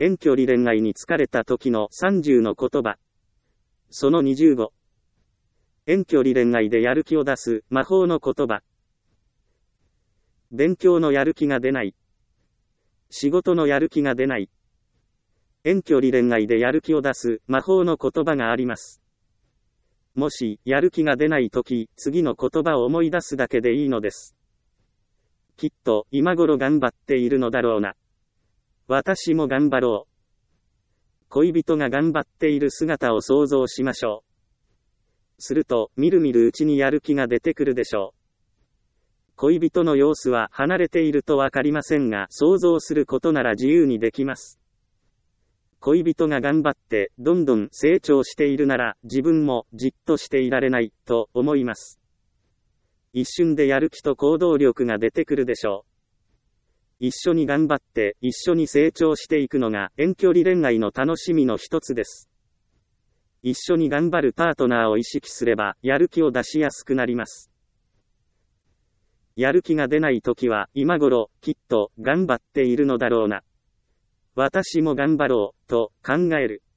遠距離恋愛に疲れた時の30の言葉。その25。遠距離恋愛でやる気を出す魔法の言葉。勉強のやる気が出ない。仕事のやる気が出ない。遠距離恋愛でやる気を出す魔法の言葉があります。もし、やる気が出ないとき、次の言葉を思い出すだけでいいのです。きっと、今頃頑張っているのだろうな。私も頑張ろう。恋人が頑張っている姿を想像しましょう。すると、みるみるうちにやる気が出てくるでしょう。恋人の様子は離れているとわかりませんが、想像することなら自由にできます。恋人が頑張ってどんどん成長しているなら自分もじっとしていられないと思います。一瞬でやる気と行動力が出てくるでしょう。一緒に頑張って一緒に成長していくのが遠距離恋愛の楽しみの一つです。一緒に頑張るパートナーを意識すればやる気を出しやすくなります。やる気が出ないときは今頃きっと頑張っているのだろうな。私も頑張ろうと考える。